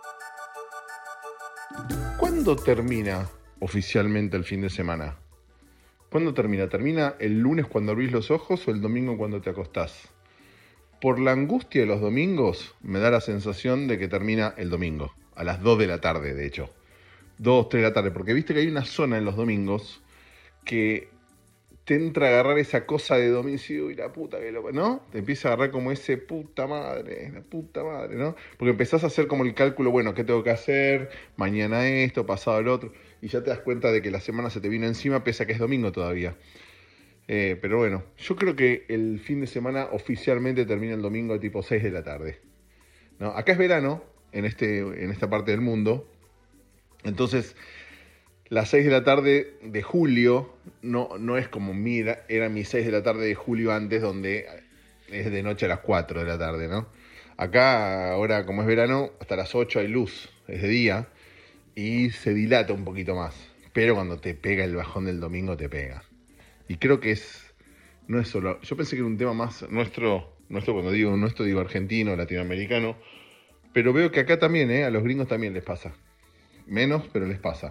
¿Cuándo termina oficialmente el fin de semana? ¿Cuándo termina? ¿Termina el lunes cuando abrís los ojos o el domingo cuando te acostás? Por la angustia de los domingos, me da la sensación de que termina el domingo, a las 2 de la tarde, de hecho. 2, 3 de la tarde, porque viste que hay una zona en los domingos que te entra a agarrar esa cosa de domingo y la puta que lo... ¿no? Te empieza a agarrar como ese la puta madre, ¿no? Porque empezás a hacer como el cálculo, bueno, ¿qué tengo que hacer? Mañana esto, pasado el otro, y ya te das cuenta de que la semana se te vino encima, pese a que es domingo todavía. Pero bueno, yo creo que el fin de semana oficialmente termina el domingo tipo 6 de la tarde, ¿no? Acá es verano, en esta parte del mundo, entonces... Las 6 de la tarde de julio no es como era mis 6 de la tarde de julio antes, donde es de noche a las 4 de la tarde, ¿no? Acá, ahora como es verano, hasta las 8 hay luz, es de día, y se dilata un poquito más. Pero cuando te pega el bajón del domingo, te pega. Y creo que no es solo... Yo pensé que era un tema más nuestro cuando digo nuestro, digo argentino, latinoamericano, pero veo que acá también, a los gringos también les pasa. Menos, pero les pasa.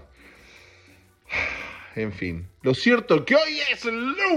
En fin, lo cierto que hoy es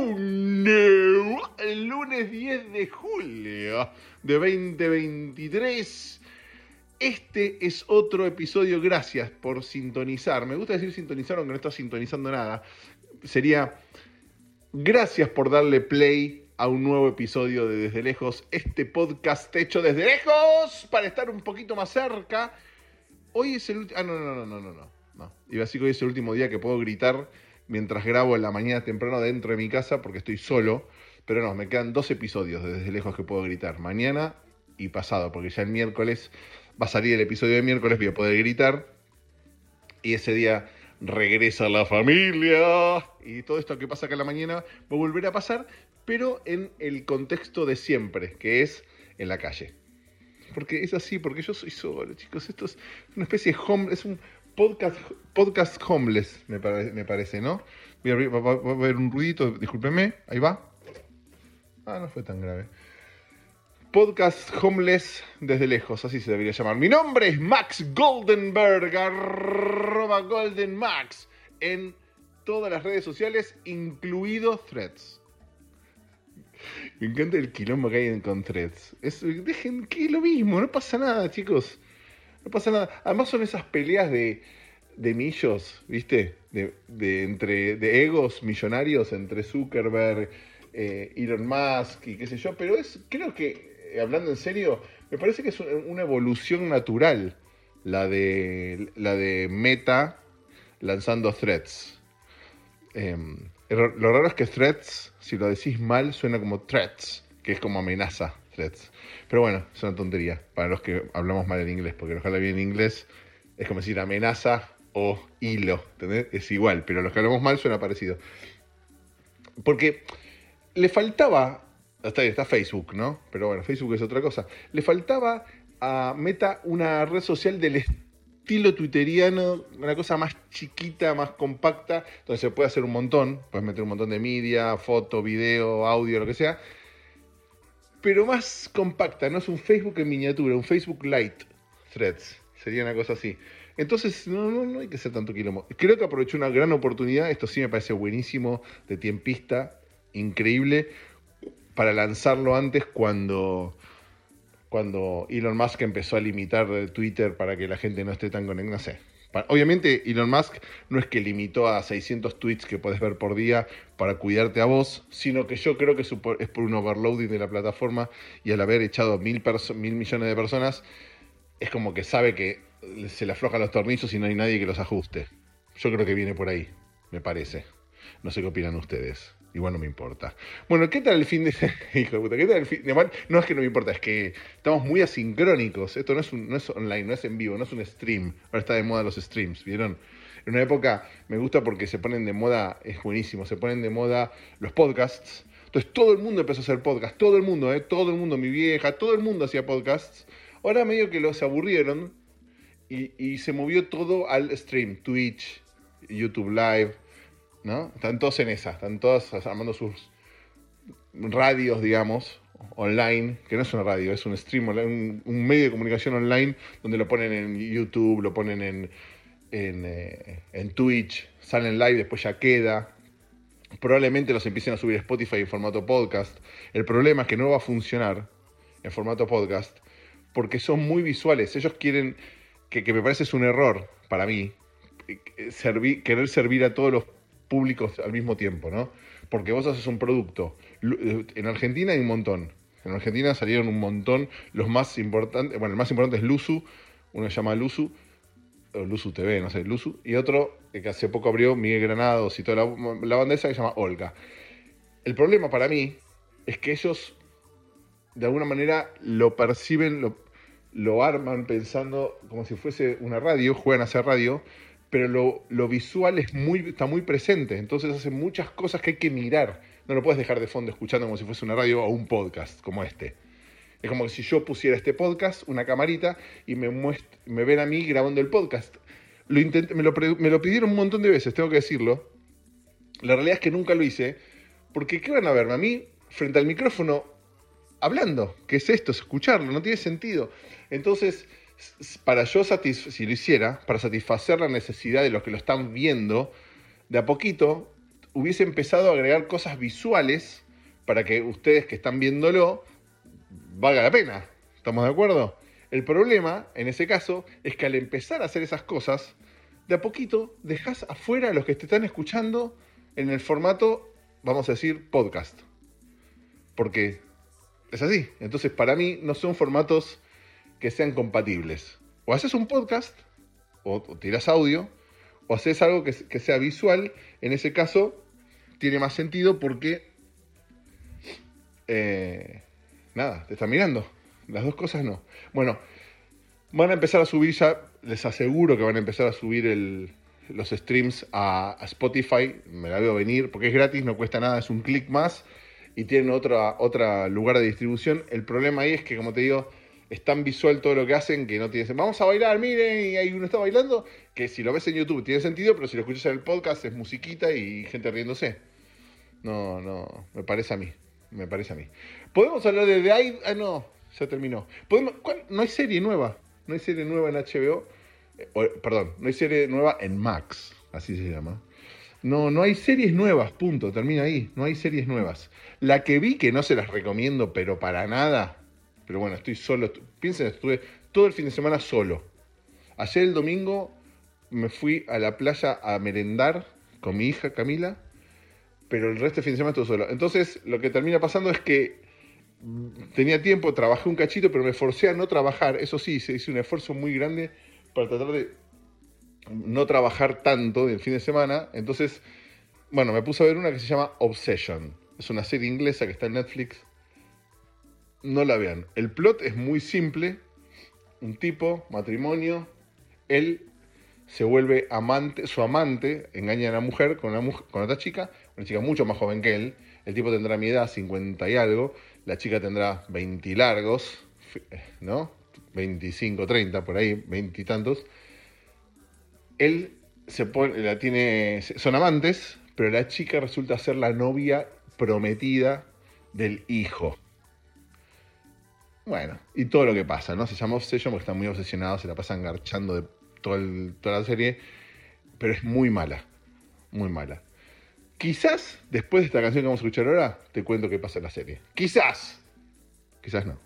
el lunes 10 de julio de 2023. Este es otro episodio, gracias por sintonizar. Me gusta decir sintonizar aunque no estás sintonizando nada. Sería, gracias por darle play a un nuevo episodio de Desde Lejos, este podcast hecho desde lejos para estar un poquito más cerca. Hoy es el último... No. Iba a decir que hoy es el último día que puedo gritar mientras grabo en la mañana temprano dentro de mi casa porque estoy solo. Pero no, me quedan 2 episodios de Desde Lejos que puedo gritar. Mañana y pasado, porque ya el miércoles va a salir el episodio de miércoles, voy a poder gritar. Y ese día regresa la familia. Y todo esto que pasa acá en la mañana va a volver a pasar, pero en el contexto de siempre, que es en la calle. Porque es así, porque yo soy solo, chicos. Esto es una especie de es un podcast homeless, me parece, ¿no? Va a haber un ruidito, discúlpeme, ahí va. No fue tan grave. Podcast homeless desde lejos, así se debería llamar. Mi nombre es Max Goldenberg, @GoldenMax, en todas las redes sociales, incluido Threads. Me encanta el quilombo que hay con Threads. Dejen que es lo mismo, no pasa nada, chicos. No pasa nada. Además son esas peleas de millos, ¿viste? De egos millonarios entre Zuckerberg, Elon Musk y qué sé yo. Pero creo que, hablando en serio, me parece que es una evolución natural la de Meta lanzando Threads. Lo raro es que Threads, si lo decís mal, suena como threats, que es como amenaza, Threads. Pero bueno, es una tontería para los que hablamos mal en inglés, porque los que hablan bien en inglés es como decir amenaza o hilo, ¿entendés? Es igual, pero los que hablamos mal suena parecido. Porque le faltaba, está Facebook, ¿no? Pero bueno, Facebook es otra cosa. Le faltaba a Meta una red social del estilo twitteriano, una cosa más chiquita, más compacta, donde se puede hacer un montón, puedes meter un montón de media, foto, video, audio, lo que sea, pero más compacta, no es un Facebook en miniatura, un Facebook Lite Threads, sería una cosa así. Entonces no hay que hacer tanto quilombo. Creo que aprovechó una gran oportunidad, esto sí me parece buenísimo, de tiempista, increíble, para lanzarlo antes cuando Elon Musk empezó a limitar Twitter para que la gente no esté tan conectada, no sé. Obviamente Elon Musk no es que limitó a 600 tweets que podés ver por día para cuidarte a vos, sino que yo creo que es por un overloading de la plataforma, y al haber echado 1.000 millones de personas, es como que sabe que se le aflojan los tornillos y no hay nadie que los ajuste. Yo creo que viene por ahí, me parece. No sé qué opinan ustedes. Igual no me importa. Bueno, ¿qué tal el fin de... Hijo de puta, ¿qué tal el fin de... No es que no me importa, es que estamos muy asincrónicos. Esto no es online, no es en vivo, no es un stream. Ahora está de moda los streams, ¿vieron? En una época me gusta porque se ponen de moda, es buenísimo, se ponen de moda los podcasts. Entonces todo el mundo empezó a hacer podcasts, todo el mundo, mi vieja, todo el mundo hacía podcasts. Ahora medio que los aburrieron y se movió todo al stream, Twitch, YouTube Live, ¿no? Están todos en esa, están todos armando sus radios, digamos, online, que no es una radio, es un stream online, un medio de comunicación online donde lo ponen en YouTube, lo ponen en Twitch, salen live, después ya queda. Probablemente los empiecen a subir a Spotify en formato podcast. El problema es que no va a funcionar en formato podcast porque son muy visuales. Ellos quieren, que me parece es un error para mí, querer servir a todos los públicos al mismo tiempo, ¿no? Porque vos haces un producto. En Argentina hay un montón. En Argentina salieron un montón. Los más importantes, bueno, el más importante es Luzu. Uno se llama Luzu, o Luzu TV, no sé, Luzu. Y otro que hace poco abrió Miguel Granados y toda la banda esa que se llama Olga. El problema para mí es que ellos de alguna manera lo perciben, lo arman pensando como si fuese una radio, juegan a hacer radio, pero lo visual está muy presente, entonces hacen muchas cosas que hay que mirar. No lo puedes dejar de fondo escuchando como si fuese una radio o un podcast como este. Es como que si yo pusiera este podcast, una camarita, y me ven a mí grabando el podcast. Lo intenté, me lo pidieron un montón de veces, tengo que decirlo. La realidad es que nunca lo hice, porque ¿qué van a verme a mí frente al micrófono hablando? ¿Qué es esto? Es escucharlo, no tiene sentido. Entonces, para yo, si lo hiciera, para satisfacer la necesidad de los que lo están viendo, de a poquito hubiese empezado a agregar cosas visuales para que ustedes que están viéndolo valga la pena. ¿Estamos de acuerdo? El problema, en ese caso, es que al empezar a hacer esas cosas, de a poquito dejás afuera a los que te están escuchando en el formato, vamos a decir, podcast. Porque es así. Entonces, para mí, no son formatos que sean compatibles. O haces un podcast, o tirás audio, o haces algo que sea visual. En ese caso, tiene más sentido porque nada, te están mirando. Las dos cosas no. Bueno, van a empezar a subir ya, les aseguro que van a empezar a subir los streams a Spotify. Me la veo venir porque es gratis, no cuesta nada, es un clic más y tienen otro lugar de distribución. El problema ahí es que, como te digo, es tan visual todo lo que hacen que no tiene sentido. Vamos a bailar, miren, y ahí uno está bailando, que si lo ves en YouTube tiene sentido, pero si lo escuchas en el podcast es musiquita y gente riéndose. No, me parece a mí. ¿Podemos hablar de The Idol? Ah, no, ya terminó. No hay serie nueva. No hay serie nueva en HBO. Perdón, no hay serie nueva en Max, así se llama. No hay series nuevas, punto, termina ahí. No hay series nuevas. La que vi, que no se las recomiendo, pero para nada. Pero bueno, estoy solo. Piensen, estuve todo el fin de semana solo. Ayer el domingo me fui a la playa a merendar con mi hija Camila, pero el resto del fin de semana estuve solo. Entonces, lo que termina pasando es que tenía tiempo, trabajé un cachito, pero me forcé a no trabajar. Eso sí, se hizo un esfuerzo muy grande para tratar de no trabajar tanto del fin de semana. Entonces, bueno, me puse a ver una que se llama Obsession. Es una serie inglesa que está en Netflix. No la vean. El plot es muy simple. Un tipo, matrimonio, él se vuelve su amante, engaña a la mujer con otra chica, una chica mucho más joven que él. El tipo tendrá mi edad, 50 y algo. La chica tendrá 20 largos, ¿no? 25, 30, por ahí, 20 y tantos. Él son amantes, pero la chica resulta ser la novia prometida del hijo. Bueno, y todo lo que pasa, ¿no? Se llama Obsession porque están muy obsesionados, se la pasan garchando de toda la serie, pero es muy mala, muy mala. Quizás, después de esta canción que vamos a escuchar ahora, te cuento qué pasa en la serie. Quizás no.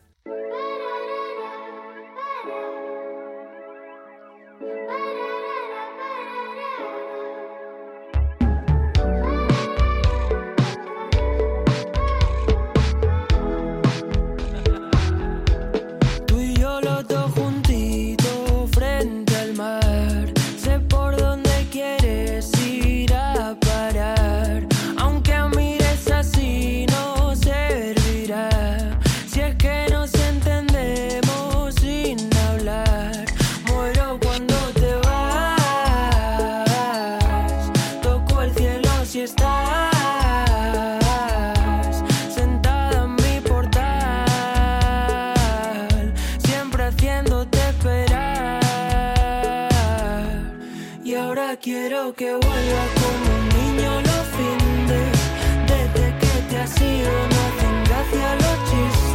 Quiero que vuelva como un niño los findes. Desde que te has ido no hacen gracia los chistes.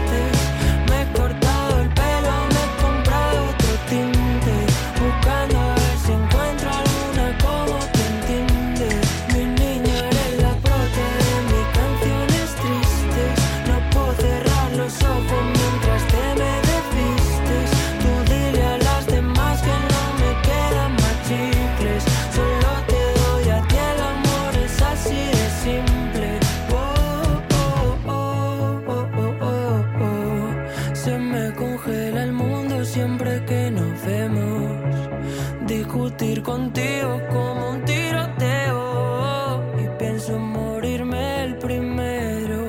discutir contigo como un tiroteo y pienso morirme el primero.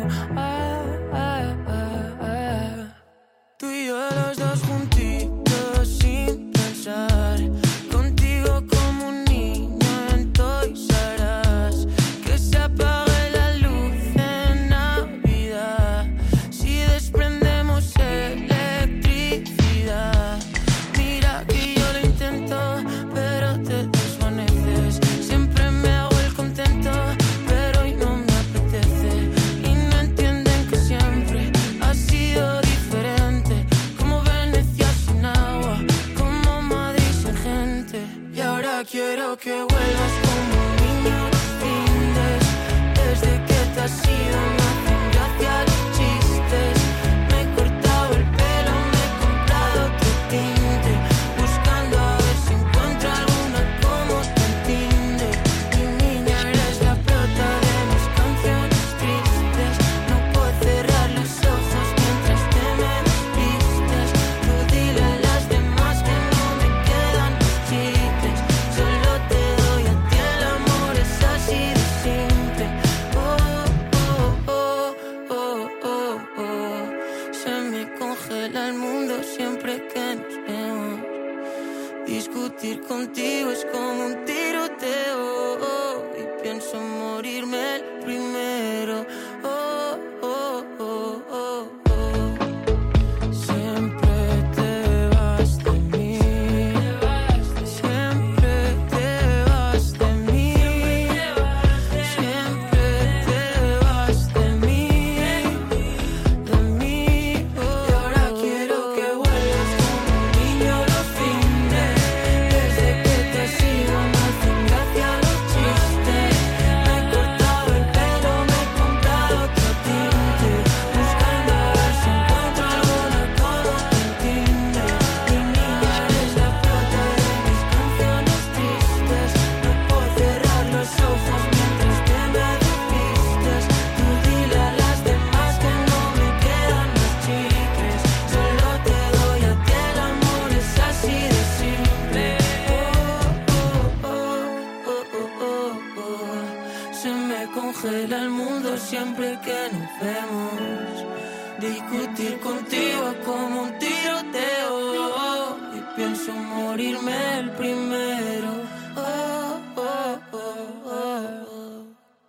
Tú y yo los dos juntitos sin pensar, contigo como un niño en Toys R Us, que se apague la luz en Navidad si desprendemos electricidad. Mira que yo lo intento, pero te desvaneces. Siempre me hago el contento, pero hoy no me apetece. Y no entienden que siempre ha sido diferente, como Venecia sin agua, como Madrid sin gente. Y ahora quiero que vuelvas como un niño los findes. Desde que te has ido me hacen gracia los chistes. Me he cortado el pelo, me he comprado otro tinte, buscando a ver si encuentro alguna como te entiende. Mi niña, eres la prota de mis canciones tristes. No puedo cerrar los ojos mientras te me despistes. Tú dile a las demás que no me quedan los chistes. Solo te doy a ti el amor, es así de simple. Oh, oh, oh, oh, oh, oh. Se me congela el mundo siempre que nos vemos. Discutir contigo es como un tiroteo y pienso morirme el primero. Oh, oh, oh, oh, oh. Siempre te vas de mí, siempre te vas de mí, siempre te vas de mí, oh. Y ahora quiero que vuelvas como un niño los fines. Desde que te has ido me hacen gracia los chistes. Me he cortado el pelo, me he comprado otro tinte, buscando a ver si encuentro alguna como te entiende. Mi niña, eres la prota de mis canciones tristes. No puedo cerrar los ojos mientras te me despistes. Tú dile a las demás que no me quedan los chicles. Solo te doy a ti el amor, es así de simple. Oh, oh, oh, oh, oh, oh. Se me congela el mundo siempre que nos vemos. Discutir contigo es como un tiroteo y pienso morirme el primero. Oh, oh, oh, oh, oh.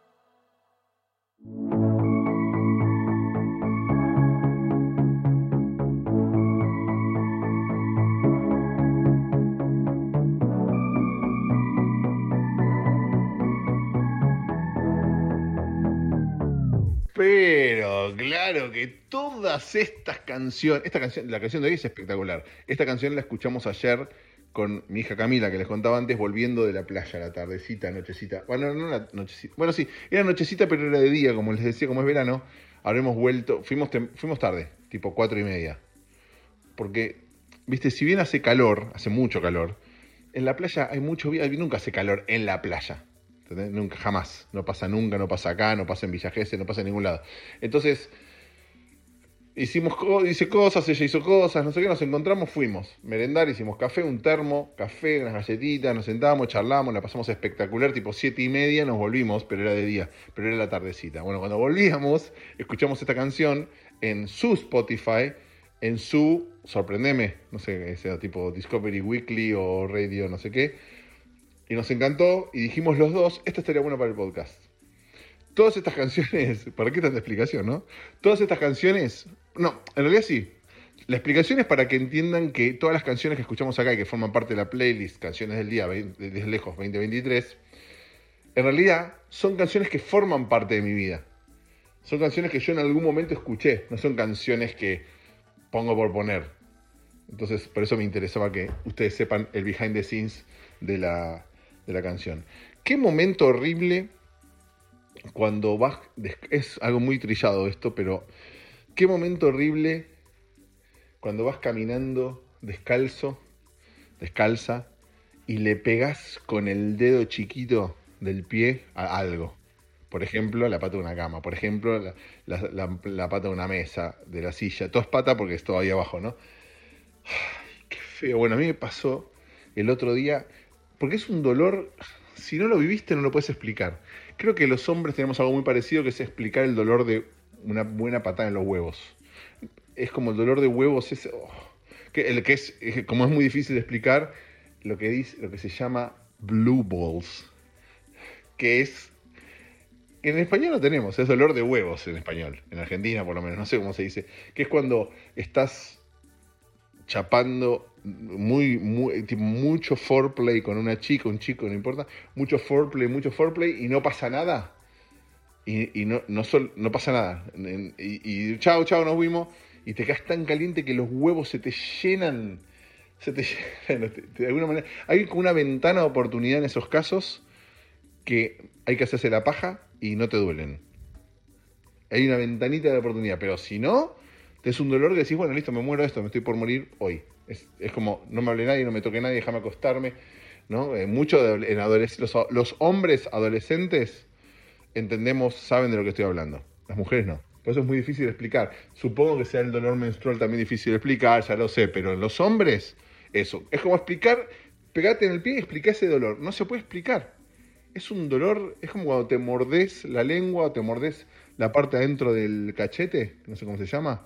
Pero claro que todas estas canciones, la canción de hoy es espectacular. Esta canción la escuchamos ayer con mi hija Camila, que les contaba antes, volviendo de la playa, la tardecita, nochecita. Bueno, no la nochecita. Bueno, sí, era nochecita, pero era de día, como les decía, como es verano. Habremos vuelto, fuimos tarde, tipo 4:30. Porque, viste, si bien hace calor, hace mucho calor, en la playa hay mucho viento, nunca hace calor en la playa. ¿Entendés? Nunca, jamás. No pasa nunca, no pasa acá, no pasa en Villa Gesell, no pasa en ningún lado. Entonces, hice cosas, ella hizo cosas, no sé qué, nos encontramos, fuimos. Merendar, hicimos café, un termo, café, unas galletitas, nos sentamos, charlamos, la pasamos espectacular, tipo 7:30 nos volvimos, pero era de día, pero era la tardecita. Bueno, cuando volvíamos, escuchamos esta canción en su Spotify, en su, sorprendeme, no sé, sea tipo Discovery Weekly o Radio, no sé qué. Y nos encantó y dijimos los dos, esta estaría buena para el podcast. Todas estas canciones, ¿para qué tanta explicación, no? Todas estas canciones, no, en realidad sí. La explicación es para que entiendan que todas las canciones que escuchamos acá y que forman parte de la playlist Canciones del Día desde lejos 2023, en realidad son canciones que forman parte de mi vida. Son canciones que yo en algún momento escuché, no son canciones que pongo por poner. Entonces, por eso me interesaba que ustedes sepan el behind the scenes de la canción. Qué momento horrible cuando vas, es algo muy trillado esto, pero qué momento horrible cuando vas caminando descalza, y le pegás con el dedo chiquito del pie a algo. Por ejemplo, la pata de una cama, por ejemplo, la pata de una mesa, de la silla. Todo es pata porque es todo ahí abajo, ¿no? Ay, qué feo. Bueno, a mí me pasó el otro día, Porque es un dolor, si no lo viviste no lo puedes explicar. Creo que los hombres tenemos algo muy parecido, que es explicar el dolor de una buena patada en los huevos. Es como el dolor de huevos, como es muy difícil de explicar, lo que se llama blue balls, que es, en español no tenemos, es dolor de huevos en español, en Argentina por lo menos, no sé cómo se dice, que es cuando estás chapando mucho foreplay con una chica, un chico, no importa, mucho foreplay y no pasa nada. Y no pasa nada. Y chao, nos vimos. Y te quedas tan caliente que los huevos se te llenan. De alguna manera. Hay como una ventana de oportunidad en esos casos que hay que hacerse la paja y no te duelen. Hay una ventanita de oportunidad. Pero si no, te es un dolor que decís, bueno, listo, me muero de esto, me estoy por morir hoy. Es como, no me hable nadie, no me toque nadie, déjame acostarme. ¿No? Los hombres adolescentes saben de lo que estoy hablando. Las mujeres no. Por eso es muy difícil de explicar. Supongo que sea el dolor menstrual también difícil de explicar, ya lo sé, pero en los hombres, eso. Es como explicar, pegate en el pie y explicar ese dolor. No se puede explicar. Es un dolor, es como cuando te mordés la lengua o te mordés la parte adentro del cachete, no sé cómo se llama,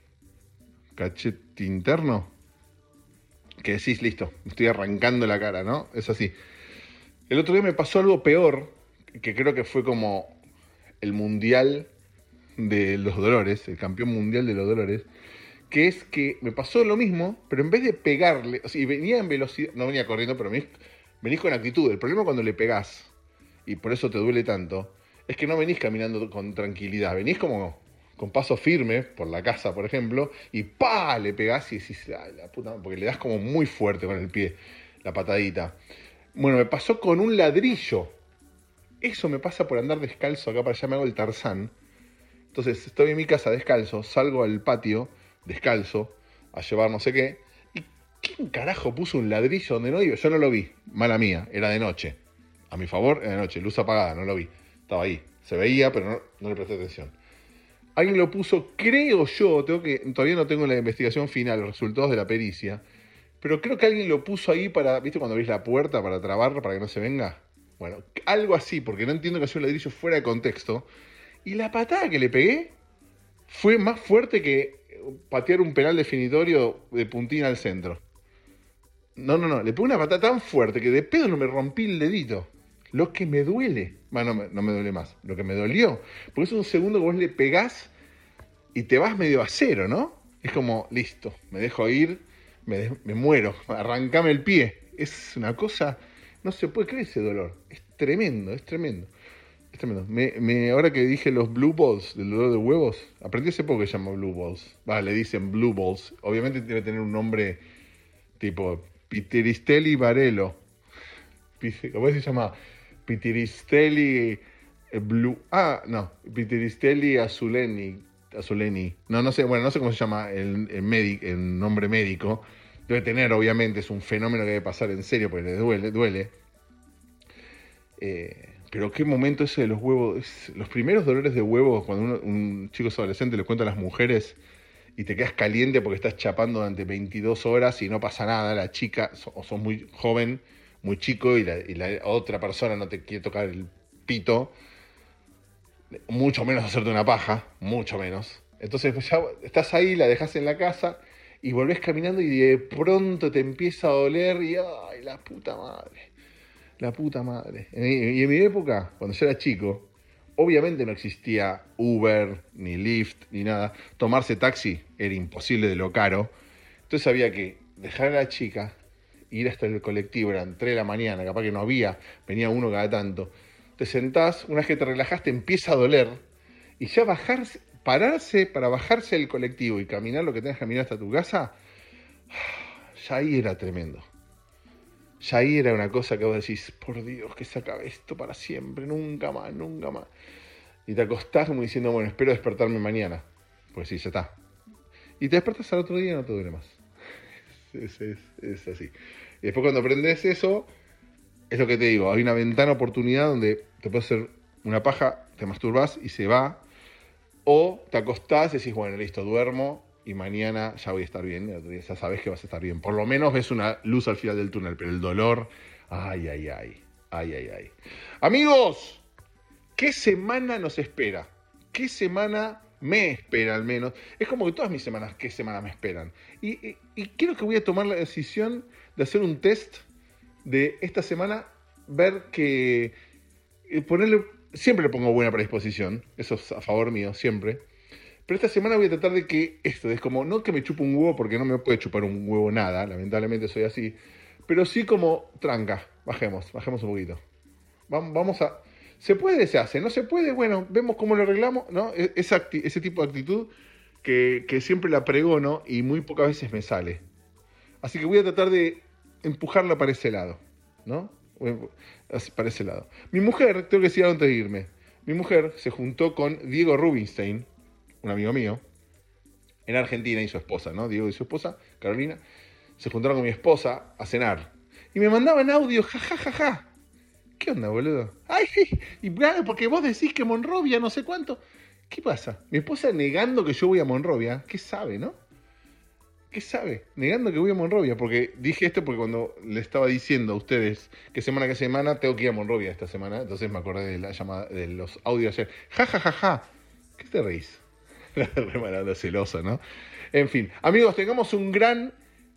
cachete interno, que decís, listo, me estoy arrancando la cara, ¿no? Es así. El otro día me pasó algo peor, que creo que fue como el mundial de los dolores, el campeón mundial de los dolores, que es que me pasó lo mismo, pero en vez de pegarle, o sea, y venía en velocidad, no venía corriendo, pero venís con actitud. El problema cuando le pegás, y por eso te duele tanto, es que no venís caminando con tranquilidad, venís como con paso firme por la casa, por ejemplo, y ¡pa! Le pegás y decís, ay, la puta, porque le das como muy fuerte con el pie, la patadita. Bueno, me pasó con un ladrillo. Eso me pasa por andar descalzo acá para allá, me hago el Tarzán. Entonces estoy en mi casa descalzo, salgo al patio descalzo a llevar no sé qué. ¿Y quién carajo puso un ladrillo donde no iba? Yo no lo vi, mala mía, era de noche. A mi favor, era de noche, luz apagada, no lo vi. Estaba ahí, se veía, pero no le presté atención. Alguien lo puso, creo yo, todavía no tengo la investigación final, los resultados de la pericia, pero creo que alguien lo puso ahí para, ¿viste cuando abrís la puerta para trabarla, para que no se venga? Bueno, algo así, porque no entiendo que haya un ladrillo fuera de contexto. Y la patada que le pegué fue más fuerte que patear un penal definitorio de puntina al centro. No, le pegué una patada tan fuerte que de pedo no me rompí el dedito. Lo que me duele, bueno, no me duele más, lo que me dolió, porque es un segundo que vos le pegás y te vas medio a cero, ¿no? Es como, listo, me dejo ir, me muero, arrancame el pie. Es una cosa, no se puede creer ese dolor, es tremendo. Es tremendo. Ahora que dije los blue balls, del dolor de huevos, aprendí hace poco que se llama blue balls. Le dicen blue balls. Obviamente debe tener un nombre tipo Piteristelli Varelo. ¿Cómo se llama? Piteristelli blue. Piteristelli Azuleni. No sé cómo se llama el nombre médico. Debe tener, obviamente, es un fenómeno que debe pasar en serio porque le duele. Pero qué momento ese de los huevos, los primeros dolores de huevos cuando un chico es adolescente le cuenta a las mujeres y te quedas caliente porque estás chapando durante 22 horas y no pasa nada, la chica, o sos muy joven, muy chico y la otra persona no te quiere tocar el pito, mucho menos hacerte una paja, mucho menos. Entonces pues ya estás ahí, la dejas en la casa y volvés caminando y de pronto te empieza a doler y ¡ay, la puta madre! La puta madre. Y en mi época, cuando yo era chico, obviamente no existía Uber, ni Lyft, ni nada. Tomarse taxi era imposible de lo caro. Entonces había que dejar a la chica, ir hasta el colectivo, eran 3 de la mañana, capaz que no había, venía uno cada tanto. Te sentás, una vez que te relajaste empieza a doler, y ya pararse para bajarse del colectivo y caminar lo que tengas que caminar hasta tu casa, ya ahí era tremendo. Ya ahí era una cosa que vos decís, por Dios, que se acabe esto para siempre, nunca más. Y te acostás como diciendo, bueno, espero despertarme mañana. Pues sí, ya está. Y te despertás al otro día y no te duele más. Es así. Y después cuando aprendes eso, es lo que te digo, hay una ventana de oportunidad donde te puedes hacer una paja, te masturbás y se va. O te acostás y decís, bueno, listo, duermo. Y mañana ya voy a estar bien, ya sabes que vas a estar bien. Por lo menos ves una luz al final del túnel, pero el dolor Ay, ay, ay. Ay, ay, ay. Amigos, ¿qué semana nos espera? ¿Qué semana me espera al menos? Es como que todas mis semanas, ¿qué semana me esperan? Y creo que voy a tomar la decisión de hacer un test de esta semana, ver que ponerle, siempre le pongo buena predisposición, eso es a favor mío, siempre. Pero esta semana voy a tratar de que esto, es como, no que me chupe un huevo, porque no me puede chupar un huevo nada, lamentablemente soy así, pero sí como tranca, bajemos un poquito. Vamos a... ¿Se puede? Se hace. ¿No se puede? Bueno, vemos cómo lo arreglamos, ¿no? Ese tipo de actitud que siempre la pregono y muy pocas veces me sale. Así que voy a tratar de empujarla para ese lado, ¿no? Para ese lado. Mi mujer, tengo que decir antes de irme, mi mujer se juntó con Diego Rubinstein, un amigo mío, en Argentina, y su esposa, ¿no? Diego y su esposa, Carolina, se juntaron con mi esposa a cenar. Y me mandaban audio, jajajaja. ¿Qué onda, boludo? Ay, y claro, porque vos decís que Monrovia, no sé cuánto. ¿Qué pasa? Mi esposa negando que yo voy a Monrovia. ¿Qué sabe, no? ¿Qué sabe? Negando que voy a Monrovia. Porque dije esto porque cuando le estaba diciendo a ustedes que semana tengo que ir a Monrovia esta semana. Entonces me acordé de la llamada, de los audios ayer. Ja. ¿Qué te reís? La remalada celosa, ¿no? En fin, amigos, tengamos un gran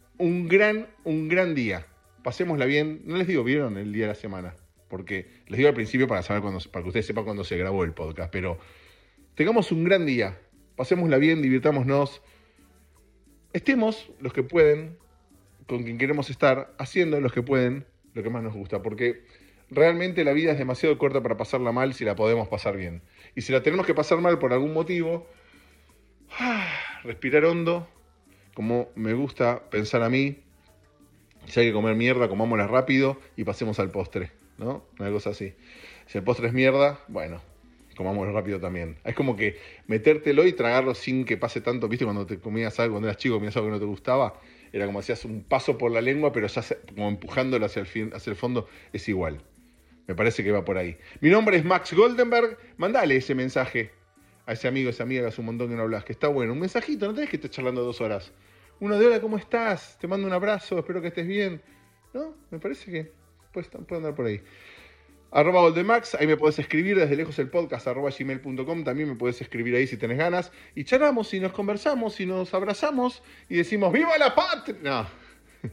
día. Pasémosla bien. No les digo, ¿vieron? El día de la semana. Porque les digo al principio para que ustedes sepan cuándo se grabó el podcast. Pero tengamos un gran día. Pasémosla bien, divirtámonos. Estemos los que pueden, con quien queremos estar, haciendo los que pueden, lo que más nos gusta. Porque realmente la vida es demasiado corta para pasarla mal si la podemos pasar bien. Y si la tenemos que pasar mal por algún motivo, respirar hondo, como me gusta pensar a mí. Si hay que comer mierda, comámosla rápido y pasemos al postre, ¿no? Una cosa así. Si el postre es mierda, bueno, comámoslo rápido también. Es como que metértelo y tragarlo sin que pase tanto. ¿Viste? Cuando te comías algo, cuando eras chico, comías algo que no te gustaba, era como hacías un paso por la lengua, pero ya como empujándolo hacia el fondo, es igual. Me parece que va por ahí. Mi nombre es Max Goldenberg. Mandale ese mensaje a ese amigo, esa amiga que hace un montón que no hablas, que está bueno. Un mensajito, no tenés que estar charlando 2 horas. Uno de hola, ¿cómo estás? Te mando un abrazo, espero que estés bien. ¿No? Me parece que puede andar por ahí. @Goldemax, ahí me podés escribir desde lejos el podcast, @gmail.com, también me podés escribir ahí si tenés ganas. Y charlamos, y nos conversamos, y nos abrazamos, y decimos ¡viva la patria! No.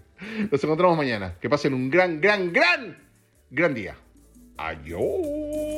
Nos encontramos mañana. Que pasen un gran día. Adiós.